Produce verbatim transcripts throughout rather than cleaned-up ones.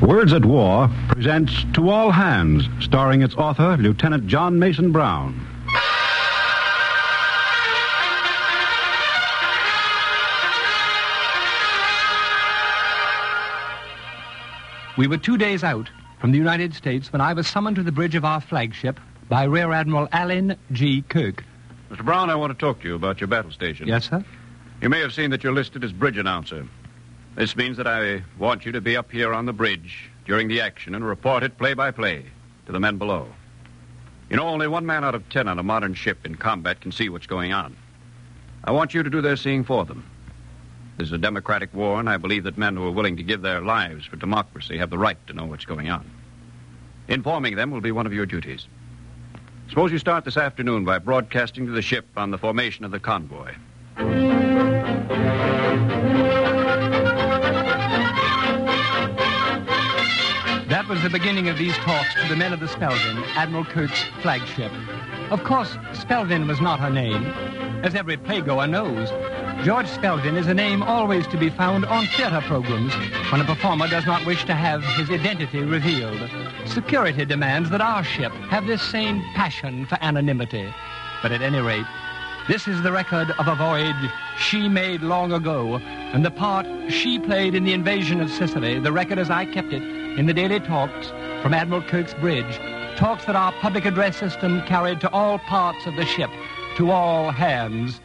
Words at War presents To All Hands, starring its author, Lieutenant John Mason Brown. We were two days out from the United States when I was summoned to the bridge of our flagship by Rear Admiral Allen G. Kirk. Mister Brown, I want to talk to you about your battle station. Yes, sir? You may have seen that you're listed as bridge announcer. This means that I want you to be up here on the bridge during the action and report it play-by-play to the men below. You know, only one man out of ten on a modern ship in combat can see what's going on. I want you to do their seeing for them. This is a democratic war, and I believe that men who are willing to give their lives for democracy have the right to know what's going on. Informing them will be one of your duties. Suppose you start this afternoon by broadcasting to the ship on the formation of the convoy. That was the beginning of these talks to the men of the Spelvin, Admiral Kirk's flagship. Of course, Spelvin was not her name, as every playgoer knows. George Spelvin is a name always to be found on theater programs when a performer does not wish to have his identity revealed. Security demands that our ship have this same passion for anonymity. But at any rate, this is the record of a voyage she made long ago, and the part she played in the invasion of Sicily, the record as I kept it in the daily talks from Admiral Kirk's bridge, talks that our public address system carried to all parts of the ship, to all hands.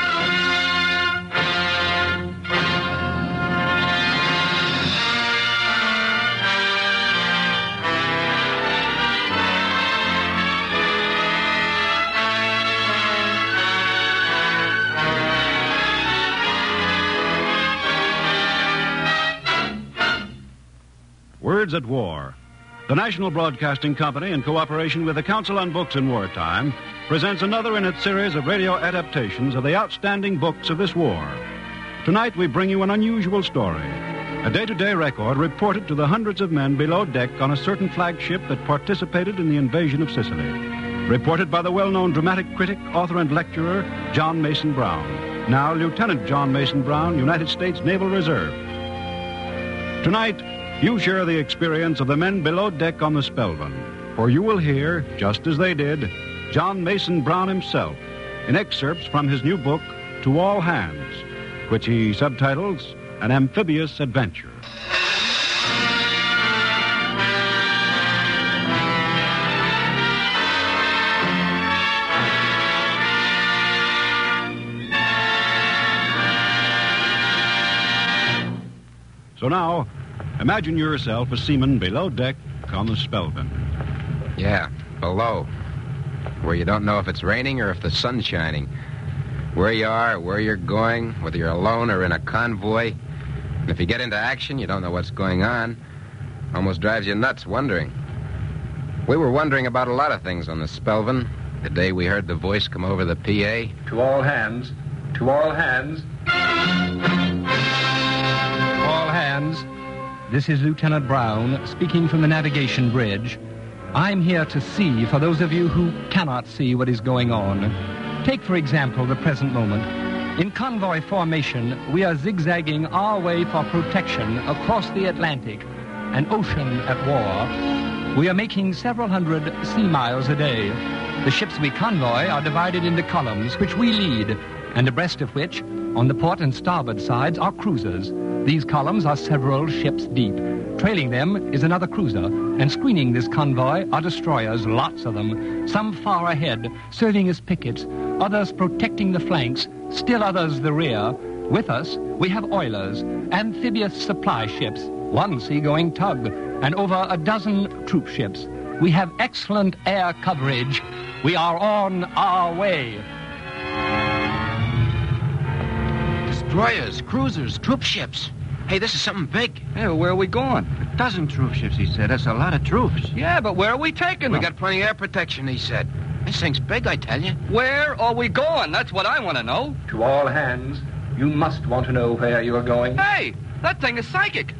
Words at War. The National Broadcasting Company, in cooperation with the Council on Books in Wartime, presents another in its series of radio adaptations of the outstanding books of this war. Tonight we bring you an unusual story, a day-to-day record reported to the hundreds of men below deck on a certain flagship that participated in the invasion of Sicily. Reported by the well-known dramatic critic, author, and lecturer, John Mason Brown. Now, Lieutenant John Mason Brown, United States Naval Reserve. Tonight, you share the experience of the men below deck on the Spelvin, for you will hear, just as they did, John Mason Brown himself in excerpts from his new book, To All Hands, which he subtitles An Amphibious Adventure. So now, imagine yourself a seaman below deck on the Spelvin. Yeah, below. Where you don't know if it's raining or if the sun's shining. Where you are, where you're going, whether you're alone or in a convoy. And if you get into action, you don't know what's going on. Almost drives you nuts wondering. We were wondering about a lot of things on the Spelvin the day we heard the voice come over the P A. To all hands, to all hands. To all hands. This is Lieutenant Brown speaking from the navigation bridge. I'm here to see for those of you who cannot see what is going on. Take, for example, the present moment. In convoy formation, we are zigzagging our way for protection across the Atlantic, an ocean at war. We are making several hundred sea miles a day. The ships we convoy are divided into columns, which we lead, and abreast of which, on the port and starboard sides, are cruisers. These columns are several ships deep. Trailing them is another cruiser, and screening this convoy are destroyers, lots of them, some far ahead, serving as pickets, others protecting the flanks, still others the rear. With us, we have oilers, amphibious supply ships, one seagoing tug, and over a dozen troop ships. We have excellent air coverage. We are on our way. Destroyers, cruisers, troop ships. Hey, this is something big. Hey, well, where are we going? A dozen troop ships, he said. That's a lot of troops. Yeah, but where are we taking We them? got plenty of air protection, he said. This thing's big, I tell you. Where are we going? That's what I want to know. To all hands, you must want to know where you are going. Hey, that thing is psychic.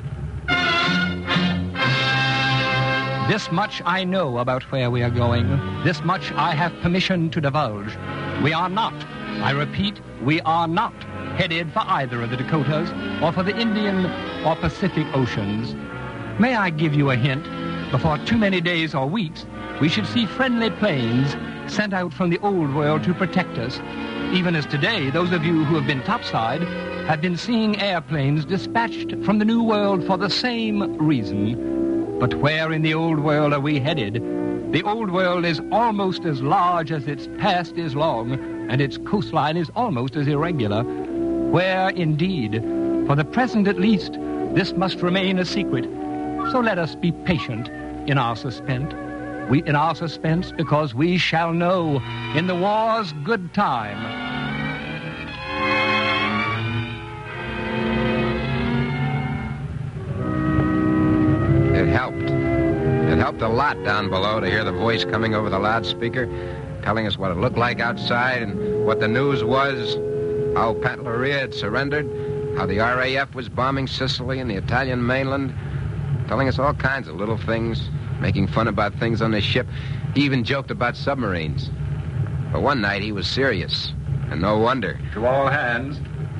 This much I know about where we are going. This much I have permission to divulge. We are not, I repeat, we are not headed for either of the Dakotas or for the Indian or Pacific Oceans. May I give you a hint? Before too many days or weeks, we should see friendly planes sent out from the old world to protect us. Even as today, those of you who have been topside have been seeing airplanes dispatched from the new world for the same reason. But where in the old world are we headed? The old world is almost as large as its past is long, and its coastline is almost as irregular. Where, indeed, for the present at least, this must remain a secret. So let us be patient in our suspense. We in our suspense, because we shall know in the war's good time. It helped. It helped a lot down below to hear the voice coming over the loudspeaker, telling us what it looked like outside and what the news was, how Pantelleria had surrendered, how the R A F was bombing Sicily and the Italian mainland, telling us all kinds of little things, making fun about things on the ship. He even joked about submarines. But one night he was serious, and no wonder. To all hands.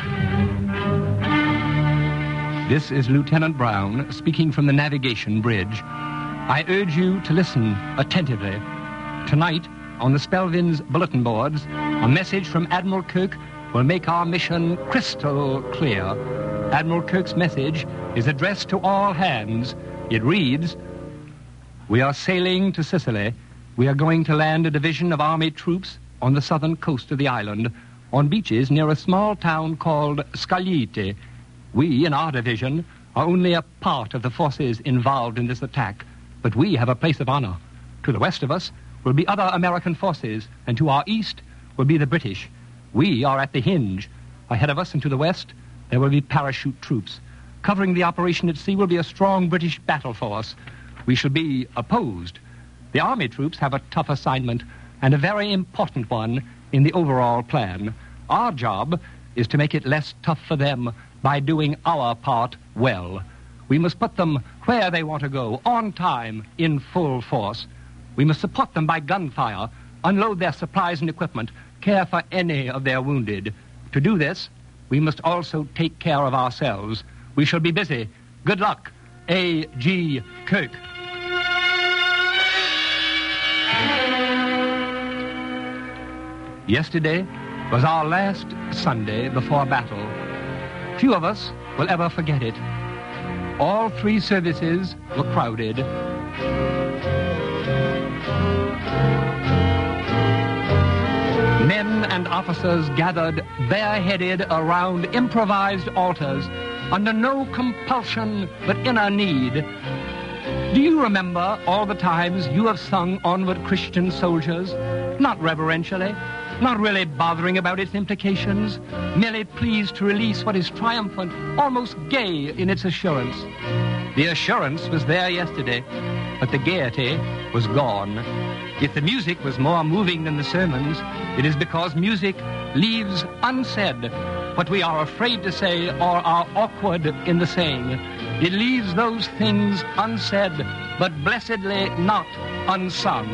This is Lieutenant Brown speaking from the navigation bridge. I urge you to listen attentively. Tonight, on the Spelvin's bulletin boards, a message from Admiral Kirk will make our mission crystal clear. Admiral Kirk's message is addressed to all hands. It reads, "We are sailing to Sicily. We are going to land a division of Army troops on the southern coast of the island, on beaches near a small town called Scagliete. We, in our division, are only a part of the forces involved in this attack, but we have a place of honor. To the west of us will be other American forces, and to our east will be the British. We are at the hinge. Ahead of us and to the west, there will be parachute troops. Covering the operation at sea will be a strong British battle force. We shall be opposed. The Army troops have a tough assignment, and a very important one in the overall plan. Our job is to make it less tough for them by doing our part well. We must put them where they want to go, on time, in full force. We must support them by gunfire, unload their supplies and equipment, care for any of their wounded. To do this, we must also take care of ourselves. We shall be busy. Good luck. A G. Kirk." Yesterday was our last Sunday before battle. Few of us will ever forget it. All three services were crowded. Men and officers gathered bareheaded around improvised altars under no compulsion but inner need. Do you remember all the times you have sung Onward Christian Soldiers? Not reverentially, not really bothering about its implications, merely pleased to release what is triumphant, almost gay in its assurance. The assurance was there yesterday, but the gaiety was gone. If the music was more moving than the sermons, it is because music leaves unsaid what we are afraid to say or are awkward in the saying. It leaves those things unsaid, but blessedly not unsung.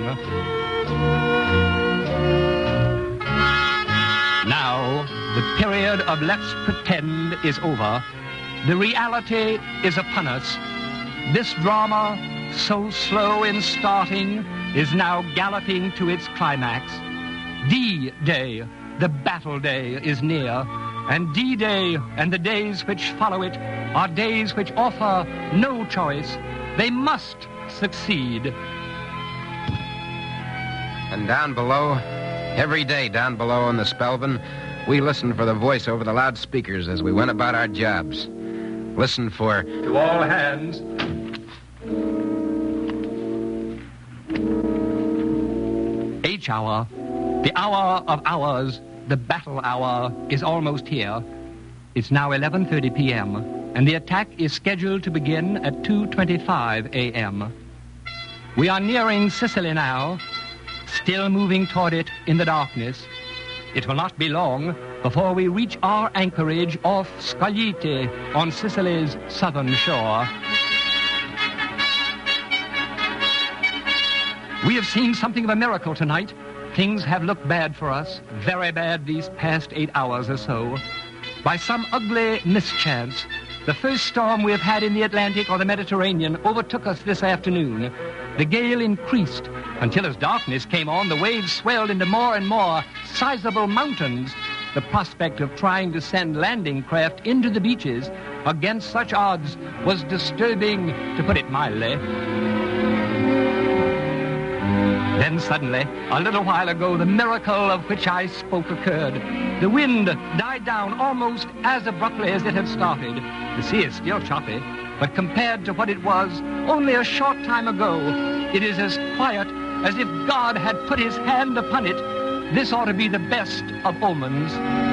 Now, the period of let's pretend is over. The reality is upon us. This drama, so slow in starting, is now galloping to its climax. D-Day, the battle day, is near, and D-Day and the days which follow it are days which offer no choice. They must succeed. And down below, every day down below in the Spelvin, we listened for the voice over the loudspeakers as we went about our jobs. Listened for... To all hands. H hour, the hour of hours, the battle hour is almost here. It's now eleven thirty p.m., and the attack is scheduled to begin at two twenty-five a.m. We are nearing Sicily now, still moving toward it in the darkness. It will not be long before we reach our anchorage off Scagliete on Sicily's southern shore. We have seen something of a miracle tonight. Things have looked bad for us, very bad these past eight hours or so. By some ugly mischance, The first storm we have had in the Atlantic or the Mediterranean overtook us this afternoon. The gale increased until as darkness came on, the waves swelled into more and more sizable mountains. The prospect of trying to send landing craft into the beaches against such odds was disturbing, to put it mildly. Then suddenly, a little while ago, the miracle of which I spoke occurred. The wind died down almost as abruptly as it had started. The sea is still choppy, but compared to what it was only a short time ago, it is as quiet as if God had put his hand upon it. This ought to be the best of omens.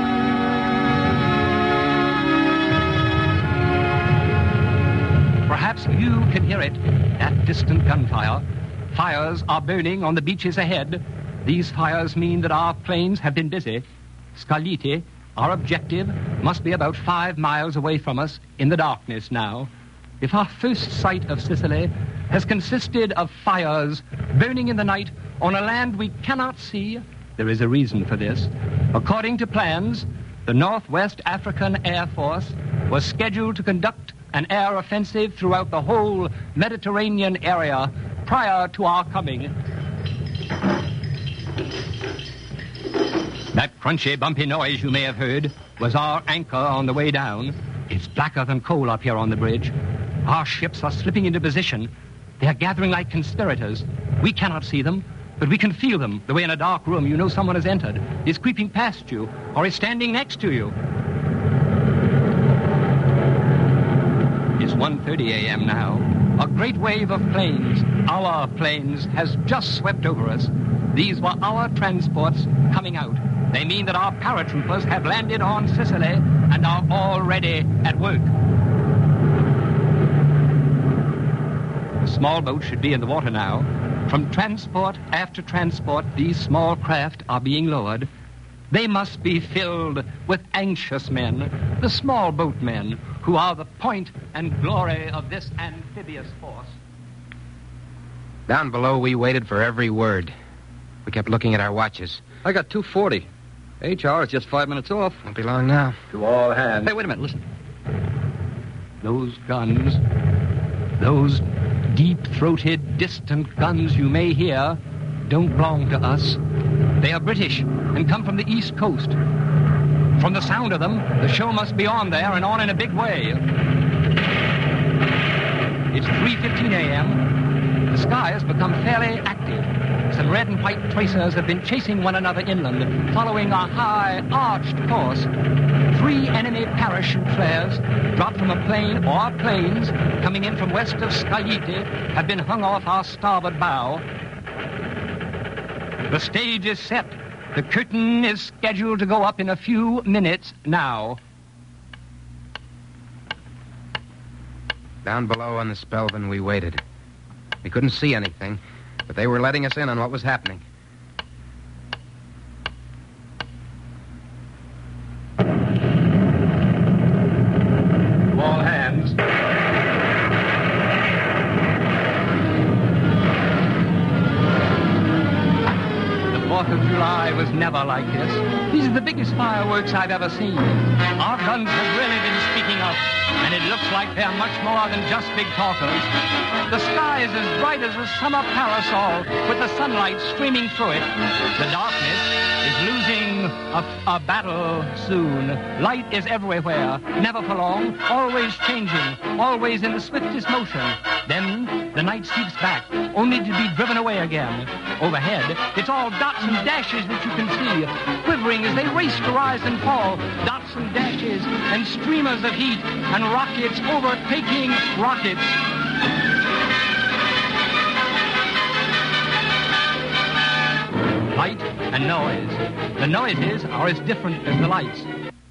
Perhaps you can hear it, that distant gunfire. Fires are burning on the beaches ahead. These fires mean that our planes have been busy. Scaglietti, our objective, must be about five miles away from us in the darkness now. If our first sight of Sicily has consisted of fires burning in the night on a land we cannot see, there is a reason for this. According to plans, the Northwest African Air Force was scheduled to conduct an air offensive throughout the whole Mediterranean area prior to our coming. That crunchy, bumpy noise you may have heard was our anchor on the way down. It's blacker than coal up here on the bridge. Our ships are slipping into position. They are gathering like conspirators. We cannot see them, but we can feel them. The way in a dark room you know someone has entered, is creeping past you, or is standing next to you. It's one thirty a.m. now. A great wave of planes, our planes, has just swept over us. These were our transports coming out. They mean that our paratroopers have landed on Sicily and are already at work. The small boat should be in the water now. From transport after transport, these small craft are being lowered. They must be filled with anxious men, the small boatmen, who are the point and glory of this amphibious force. Down below, we waited for every word. We kept looking at our watches. I got two forty. H R is just five minutes off. Won't be long now. To all hands. Hey, wait a minute, listen. Those guns, those deep-throated, distant guns you may hear, don't belong to us. They are British and come from the East Coast. From the sound of them, the show must be on there and on in a big way. It's three fifteen a.m. The sky has become fairly active. Some red and white tracers have been chasing one another inland, following a high, arched course. Three enemy parachute flares, dropped from a plane or planes, coming in from west of Scaglietti, have been hung off our starboard bow. The stage is set. The curtain is scheduled to go up in a few minutes now. Down below on the Spelvin, we waited. We couldn't see anything, but they were letting us in on what was happening. All hands. Fourth of July was never like this. These are the biggest fireworks I've ever seen. Our guns have really been speaking up, and it looks like they're much more than just big talkers. The sky is as bright as a summer parasol, with the sunlight streaming through it. The darkness is losing a, a battle soon. Light is everywhere, never for long, always changing, always in the swiftest motion. Then the night sweeps back, only to be driven away again. Overhead, it's all dots and dashes that you can see, quivering as they race to rise and fall. Dots and dashes and streamers of heat and rockets overtaking rockets. Light and noise. The noises are as different as the lights.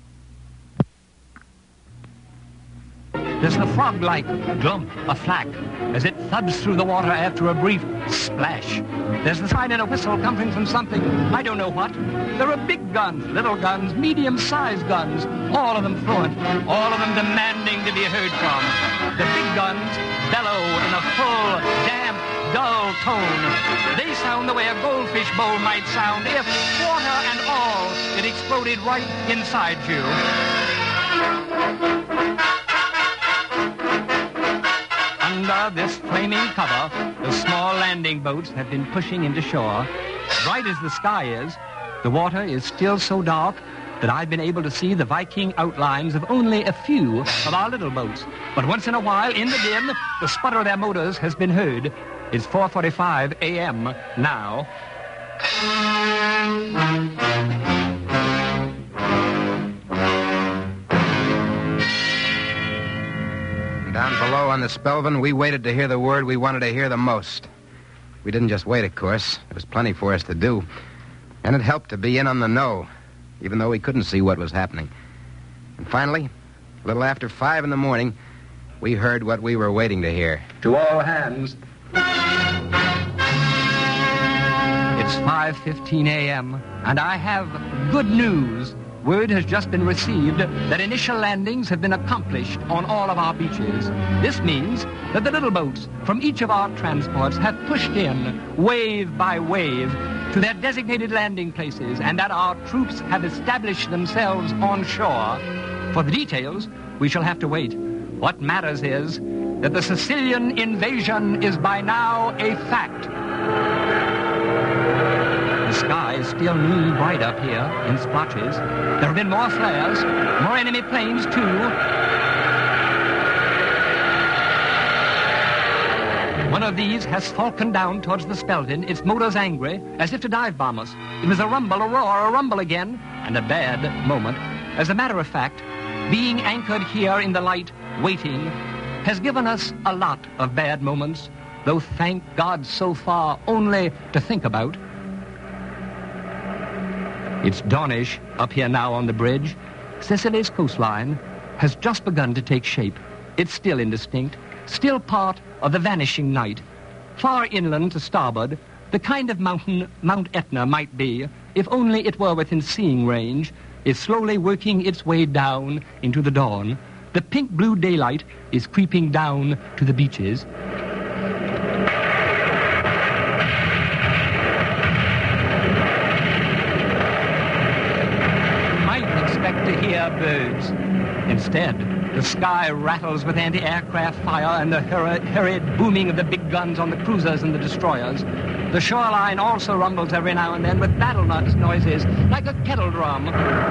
There's the frog-like glump, a flak, as it thuds through the water after a brief splash. There's the sign and a whistle coming from something, I don't know what. There are big guns, little guns, medium-sized guns, all of them fluent, all of them demanding to be heard from. The big guns bellow in a full, damp, dull tone. They sound the way a goldfish bowl might sound if, water and all, it exploded right inside you. under this flaming cover, the small landing boats have been pushing into shore. Bright as the sky is, the water is still so dark that I've been able to see the Viking outlines of only a few of our little boats. But once in a while, in the dim, the sputter of their motors has been heard. It's four forty-five a.m. now. Down below on the Spelvin, we waited to hear the word we wanted to hear the most. We didn't just wait, of course. There was plenty for us to do. And it helped to be in on the know, even though we couldn't see what was happening. And finally, a little after five in the morning, we heard what we were waiting to hear. To all hands. It's five fifteen a.m., and I have good news. Word has just been received that initial landings have been accomplished on all of our beaches. This means that the little boats from each of our transports have pushed in, wave by wave, to their designated landing places, and that our troops have established themselves on shore. For the details, we shall have to wait. What matters is that the Sicilian invasion is by now a fact. The sky is still moon bright up here in splotches. There have been more flares, more enemy planes, too. One of these has falconed down towards the Spelvin, its motors angry, as if to dive bomb us. It was a rumble, a roar, a rumble again, and a bad moment. As a matter of fact, being anchored here in the light, waiting, has given us a lot of bad moments, though thank God so far only to think about. It's dawnish up here now on the bridge. Sicily's coastline has just begun to take shape. It's still indistinct, still part of the vanishing night. Far inland to starboard, the kind of mountain Mount Etna might be, if only it were within seeing range, is slowly working its way down into the dawn. The pink-blue daylight is creeping down to the beaches. To hear birds. Instead, the sky rattles with anti-aircraft fire and the hurried, hurried booming of the big guns on the cruisers and the destroyers. The shoreline also rumbles every now and then with battle noises like a kettle drum.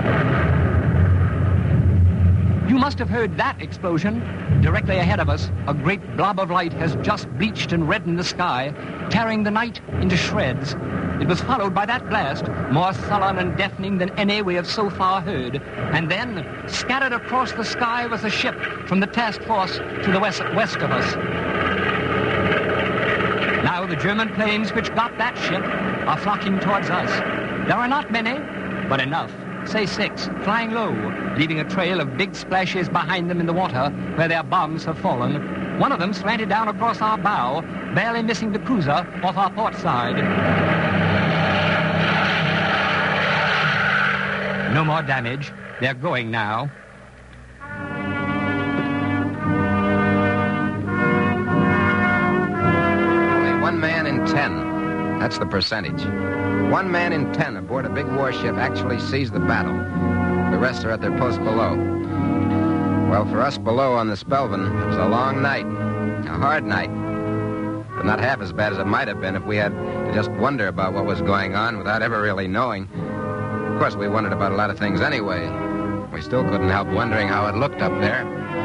You must have heard that explosion. Directly ahead of us, a great blob of light has just bleached and reddened the sky, tearing the night into shreds. It was followed by that blast, more sullen and deafening than any we have so far heard. And then, scattered across the sky was a ship from the task force to the west, west of us. Now the German planes which got that ship are flocking towards us. There are not many, but enough. Say six, flying low, leaving a trail of big splashes behind them in the water where their bombs have fallen. One of them slanted down across our bow, barely missing the cruiser off our port side. No more damage. They're going now. Only one man in ten. That's the percentage. One man in ten aboard a big warship actually sees the battle. The rest are at their post below. Well, for us below on the Spelvin, it was a long night. A hard night. But not half as bad as it might have been if we had to just wonder about what was going on without ever really knowing. Of course, we wondered about a lot of things anyway. We still couldn't help wondering how it looked up there.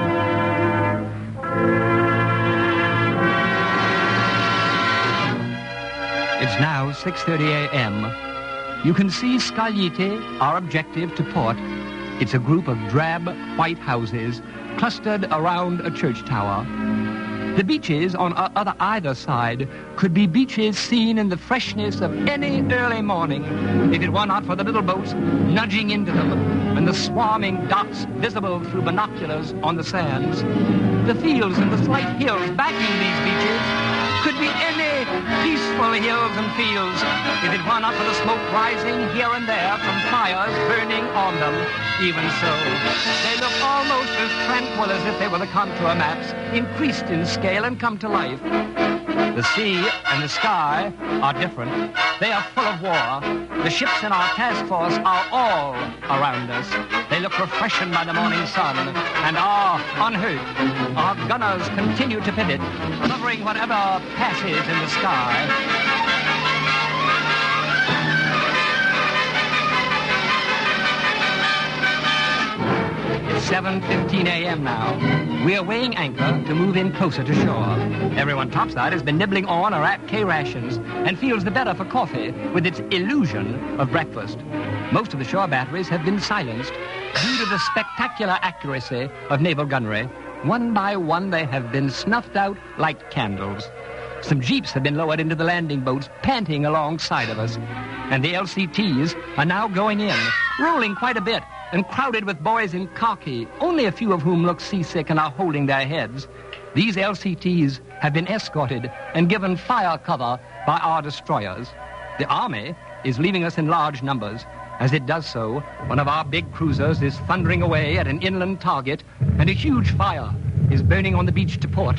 It's now six thirty a.m. You can see Scagliete, our objective, to port. It's a group of drab white houses clustered around a church tower. The beaches on other either side could be beaches seen in the freshness of any early morning, if it were not for the little boats nudging into them and the swarming dots visible through binoculars on the sands. The fields and the slight hills backing these beaches could be any peaceful hills and fields, if it were not for the smoke rising here and there from fires burning on them. Even so, they look almost as tranquil as if they were the contour maps, increased in scale and come to life. The sea and the sky are different. They are full of war. The ships in our task force are all around us. They look refreshing by the morning sun and are unhurt. Our gunners continue to pivot, covering whatever passes in the sky. seven fifteen a.m. now. We are weighing anchor to move in closer to shore. Everyone topside has been nibbling on or at K-rations and feels the better for coffee with its illusion of breakfast. Most of the shore batteries have been silenced due to the spectacular accuracy of naval gunnery. One by one, they have been snuffed out like candles. Some jeeps have been lowered into the landing boats, panting alongside of us. And the L C Ts are now going in, rolling quite a bit, and crowded with boys in khaki, only a few of whom look seasick and are holding their heads. These L C Ts have been escorted and given fire cover by our destroyers. The Army is leaving us in large numbers. As it does so, one of our big cruisers is thundering away at an inland target, and a huge fire is burning on the beach to port.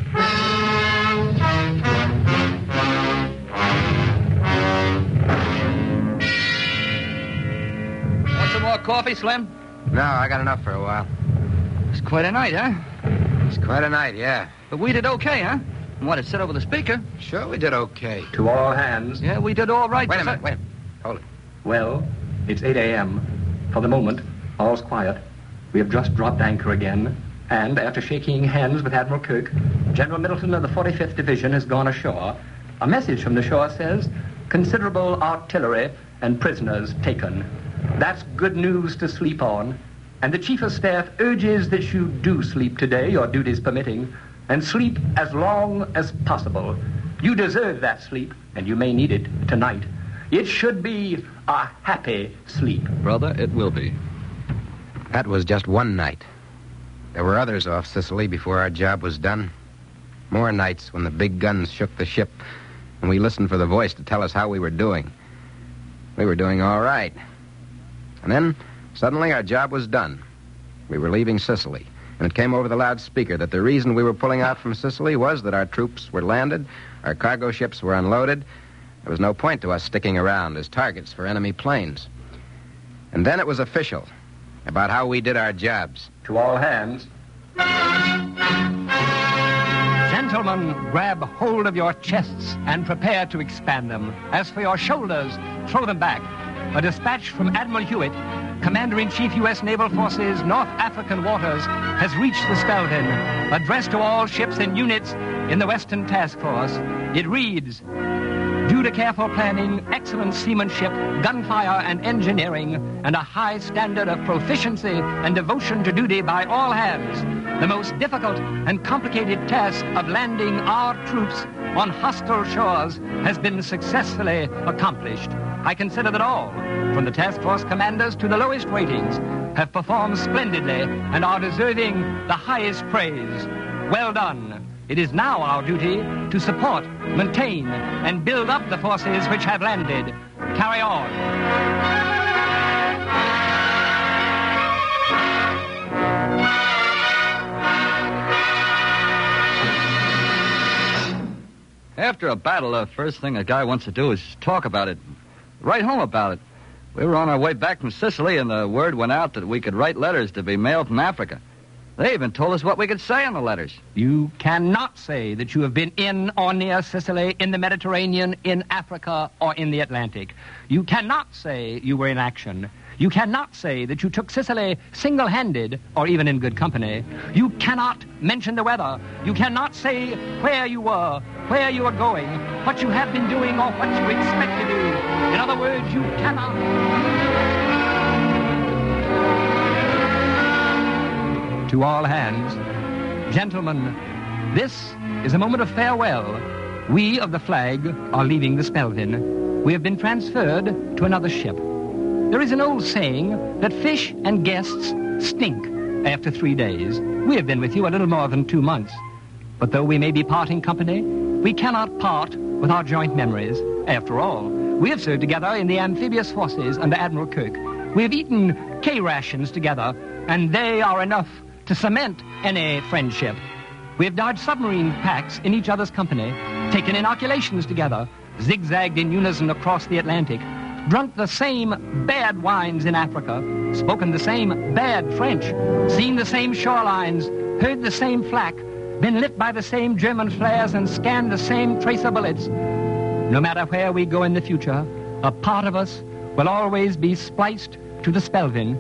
Want some more coffee, Slim? No, I got enough for a while. It's quite a night, huh? It's quite a night, yeah. But we did okay, huh? Want to sit over the speaker? Sure, we did okay. To all hands. Yeah, we did all right. Wait a minute, wait a minute. Hold it. Well, it's eight a.m. For the moment, all's quiet. We have just dropped anchor again, and after shaking hands with Admiral Kirk, General Middleton of the forty-fifth Division has gone ashore. A message from the shore says, considerable artillery and prisoners taken. That's good news to sleep on. And the Chief of Staff urges that you do sleep today, your duties permitting, and sleep as long as possible. You deserve that sleep, and you may need it tonight. It should be a happy sleep. Brother, it will be. That was just one night. There were others off Sicily before our job was done. More nights when the big guns shook the ship, and we listened for the voice to tell us how we were doing. We were doing all right. And then, suddenly, our job was done. We were leaving Sicily, and it came over the loudspeaker that the reason we were pulling out from Sicily was that our troops were landed, our cargo ships were unloaded. There was no point to us sticking around as targets for enemy planes. And then it was official about how we did our jobs. To all hands. Gentlemen, grab hold of your chests and prepare to expand them. As for your shoulders, throw them back. A dispatch from Admiral Hewitt, Commander-in-Chief U S Naval Forces, North African Waters, has reached the Spelvin, addressed to all ships and units in the Western Task Force. It reads, due to careful planning, excellent seamanship, gunfire and engineering, and a high standard of proficiency and devotion to duty by all hands, the most difficult and complicated task of landing our troops on hostile shores has been successfully accomplished. I consider that all, from the task force commanders to the lowest ratings, have performed splendidly and are deserving the highest praise. Well done. It is now our duty to support, maintain, and build up the forces which have landed. Carry on. After a battle, the first thing a guy wants to do is talk about it. Write home about it. We were on our way back from Sicily, and the word went out that we could write letters to be mailed from Africa. They even told us what we could say on the letters. You cannot say that you have been in or near Sicily, in the Mediterranean, in Africa, or in the Atlantic. You cannot say you were in action. You cannot say that you took Sicily single-handed or even in good company. You cannot mention the weather. You cannot say where you were, where you were going, what you have been doing, or what you expect to do. In other words, you cannot. To all hands, gentlemen, this is a moment of farewell. We of the flag are leaving the Spelvin. We have been transferred to another ship. There is an old saying that fish and guests stink after three days. We have been with you a little more than two months. But though we may be parting company, we cannot part with our joint memories. After all, we have served together in the amphibious forces under Admiral Kirk. We have eaten K-rations together, and they are enough to cement any friendship. We have dodged submarine packs in each other's company, taken inoculations together, zigzagged in unison across the Atlantic, drunk the same bad wines in Africa, spoken the same bad French, seen the same shorelines, heard the same flak, been lit by the same German flares, and scanned the same tracer bullets. No matter where we go in the future, a part of us will always be spliced to the Spelvin.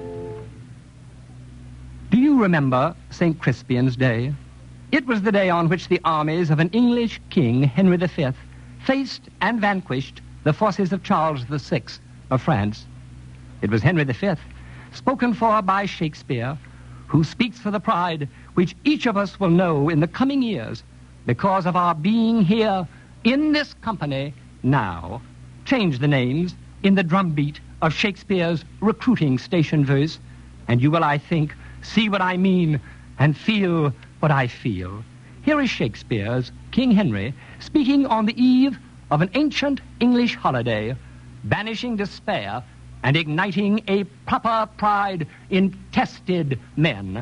Do you remember Saint Crispian's Day? It was the day on which the armies of an English king, Henry the Fifth, faced and vanquished the forces of Charles the Sixth of France. It was Henry the Fifth, spoken for by Shakespeare, who speaks for the pride which each of us will know in the coming years because of our being here in this company now. Change the names in the drumbeat of Shakespeare's recruiting station verse, and you will, I think, see what I mean and feel what I feel. Here is Shakespeare's King Henry speaking on the eve of an ancient English holiday, banishing despair and igniting a proper pride in tested men.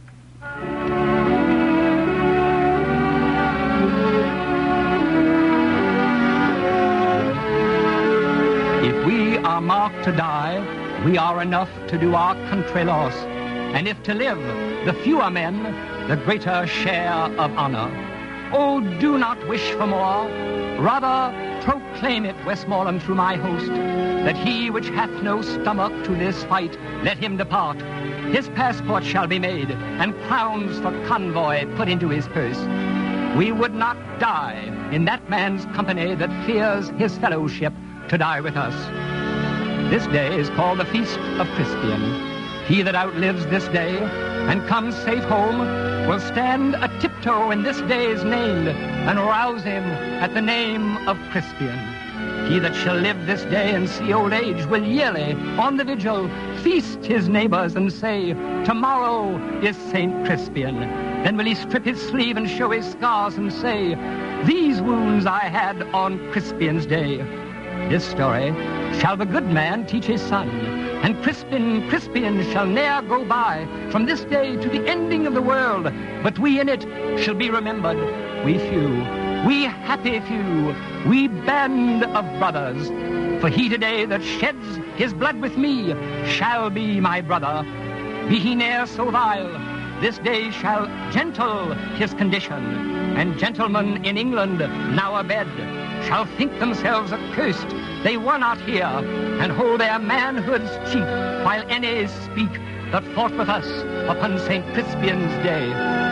If we are marked to die, we are enough to do our country loss, and if to live, the fewer men, the greater share of honor. Oh, do not wish for more. Rather, proclaim it, Westmoreland, through my host, that he which hath no stomach to this fight, let him depart. His passport shall be made, and crowns for convoy put into his purse. We would not die in that man's company that fears his fellowship to die with us. This day is called the Feast of Crispian. He that outlives this day and comes safe home will stand a tiptoe in this day's named and rouse him at the name of Crispian. He that shall live this day and see old age will yearly, on the vigil, feast his neighbors and say, tomorrow is Saint Crispian. Then will he strip his sleeve and show his scars and say, these wounds I had on Crispian's day. This story shall the good man teach his son, and Crispin, Crispian shall ne'er go by from this day to the ending of the world, but we in it shall be remembered, we few, we happy few, we band of brothers. For he today that sheds his blood with me shall be my brother. Be he ne'er so vile, this day shall gentle his condition, and gentlemen in England now abed shall think themselves accursed they were not here, and hold their manhoods cheap, while any speak that fought with us upon Saint Crispian's Day.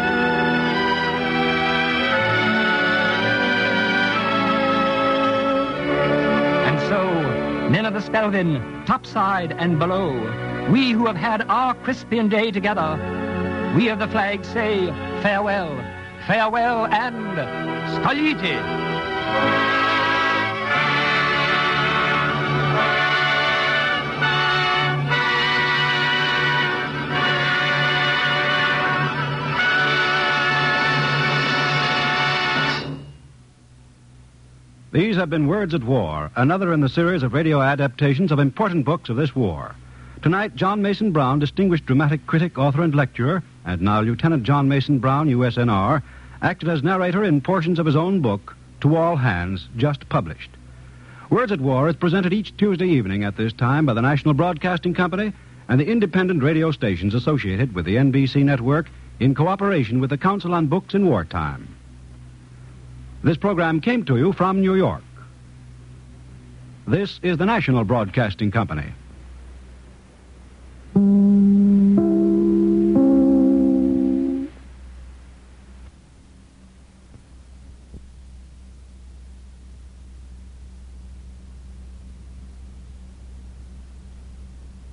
And so, men of the Spelvin, topside and below, we who have had our Crispian Day together, we of the flag say farewell, farewell, and Scaglietti. These have been Words at War, another in the series of radio adaptations of important books of this war. Tonight, John Mason Brown, distinguished dramatic critic, author, and lecturer, and now Lieutenant John Mason Brown, U S N R, acted as narrator in portions of his own book, To All Hands, just published. Words at War is presented each Tuesday evening at this time by the National Broadcasting Company and the independent radio stations associated with the N B C network in cooperation with the Council on Books in Wartime. This program came to you from New York. This is the National Broadcasting Company.